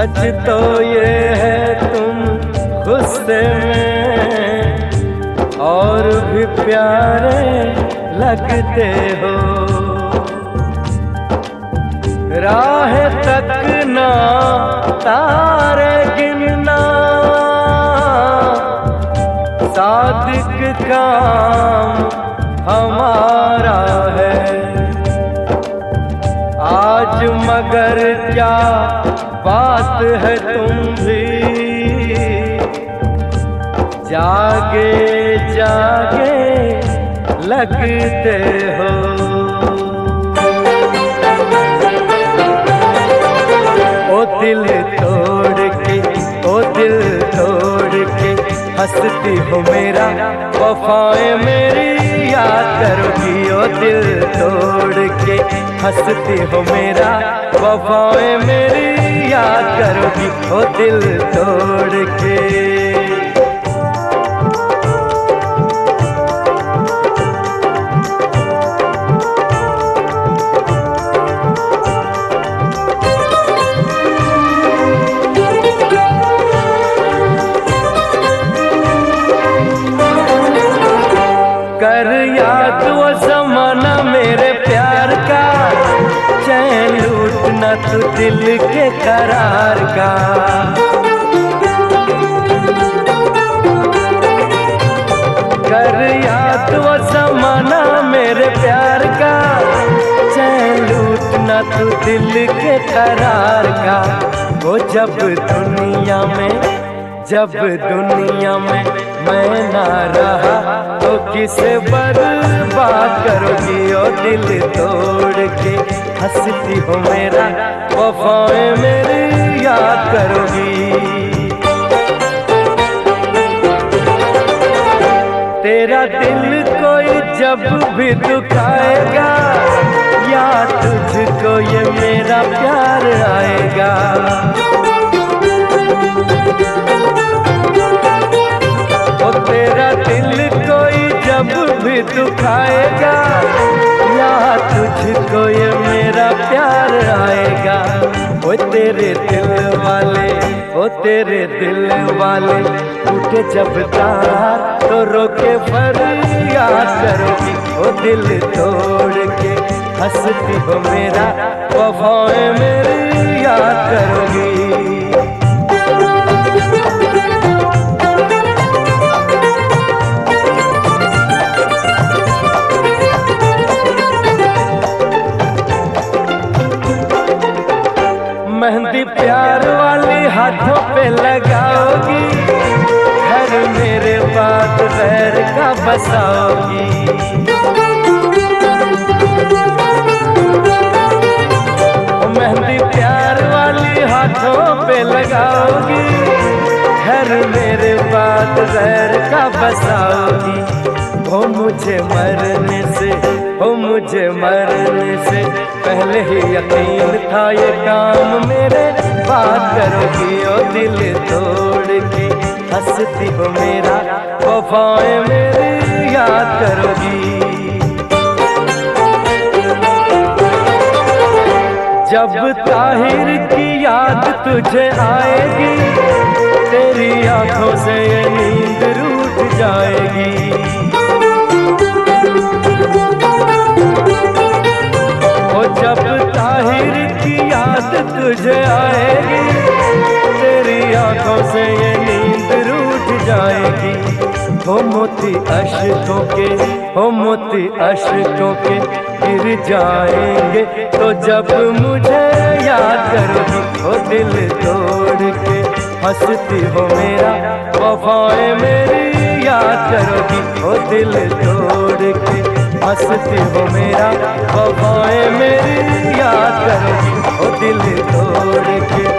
सच तो ये है तुम गुस्से में और भी प्यारे लगते हो। राह तकना तारे गिनना सादिक काम हमारा है आज, मगर क्या बात है तुम भी जागे जागे लगते हो। ओ दिल तोड़ के, ओ दिल तोड़ के हंसती हो मेरा, वफाएं मेरी याद करोगी। ओ दिल तोड़ के हंसती हो मेरा, वफाएं मेरी याद करोगी। ओ दिल तोड़ के। कर याद वो ज़माना मेरे प्यार का, चैन लूटना तू दिल के करार का। कर याद वो ज़माना मेरे प्यार का, चैन लूटना तू दिल के करार का। वो जब दुनिया में मैं ना रहा तो किसे बर्बाद करोगी। ओ दिल तोड़ के हंसती हो मेरा, वफाएं मेरी याद करोगी। तेरा दिल कोई जब भी दुखाएगा, या तुझको ये मेरा प्यार आएगा। ओ तेरा दिल कोई जब भी दुखाएगा, या तुझको ये मेरा प्यार आएगा। ओ तेरे दिल वाले, ओ तेरे दिल वाले टूटे जब तार, तो रोके फरियाद करोगी। ओ दिल तोड़ के हंसती हो मेरा, वफाएं मेरी याद करोगी। मेहंदी प्यार वाली हाथों पे लगाओगी, घर मेरे बाद गैर का बसाओगी। मेहंदी प्यार वाली हाथों पे लगाओगी, घर मेरे बाद गैर का बसाओगी। हो मुझे मरने से पहले ही यकीन था ये काम मेरे बात करोगी। ओ दिल तोड़ के हंसती हो मेरा, वफाएं मेरी याद करोगी। जब ताहिर की याद तुझे आएगी, तेरी आंखों से ये नींद रूठ जाएगी। जब ताहिर की याद तुझे आएगी, तेरी आंखों से ये नींद रूठ जाएगी। हो मोती अश्कों के गिर जाएंगे, तो जब मुझे याद करोगी। ओ दिल तोड़ के हंसती हो मेरा, वफाएं मेरी याद करोगी। ओ दिल तोड़ के हंसती हो मेरा, वफाएं मेरी याद करोगी। ओ दिल तोड़ के